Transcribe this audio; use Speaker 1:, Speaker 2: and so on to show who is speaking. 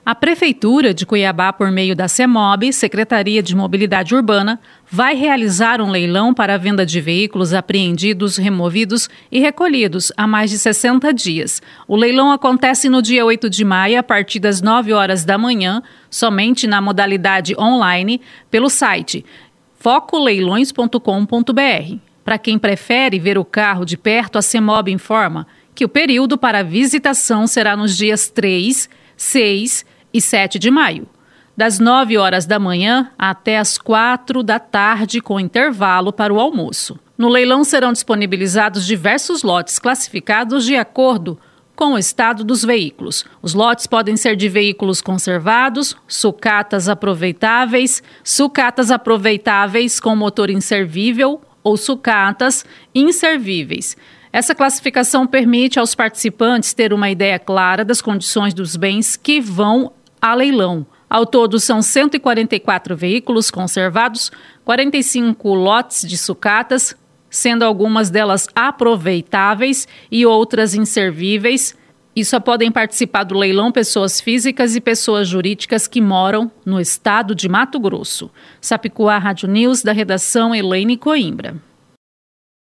Speaker 1: A Prefeitura de Cuiabá, por meio da CEMOB, Secretaria de Mobilidade Urbana, vai realizar um leilão para a venda de veículos apreendidos, removidos e recolhidos há mais de 60 dias. O leilão acontece no dia 8 de maio, a partir das 9 horas da manhã, somente na modalidade online, pelo site focoleilões.com.br. Para quem prefere ver o carro de perto, a CEMOB informa que o período para a visitação será nos dias 3, 6 e 7 de maio, das 9 horas da manhã até as 4 da tarde, com intervalo para o almoço. No leilão serão disponibilizados diversos lotes classificados de acordo com o estado dos veículos. Os lotes podem ser de veículos conservados, sucatas aproveitáveis com motor inservível ou sucatas inservíveis. Essa classificação permite aos participantes ter uma ideia clara das condições dos bens que vão a leilão. Ao todo, são 144 veículos conservados, 45 lotes de sucatas, sendo algumas delas aproveitáveis e outras inservíveis. E só podem participar do leilão pessoas físicas e pessoas jurídicas que moram no estado de Mato Grosso. Sapicuá Rádio News, da redação Elaine Coimbra.